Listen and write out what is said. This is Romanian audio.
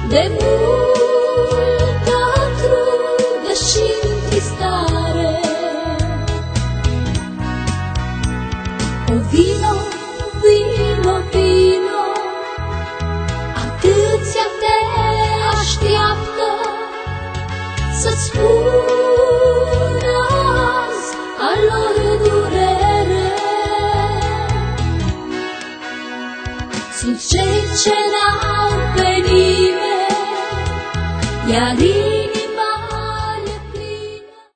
de multă trudă și întristare. O vino, vino, vino, atâția te așteaptă să-ți spună azi a lor durere. Sunt cei ce n-au pe nimeni, iar